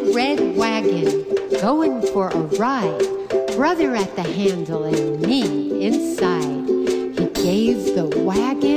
little red wagon, going for a ride. Brother at the handle and me inside. He gave the wagon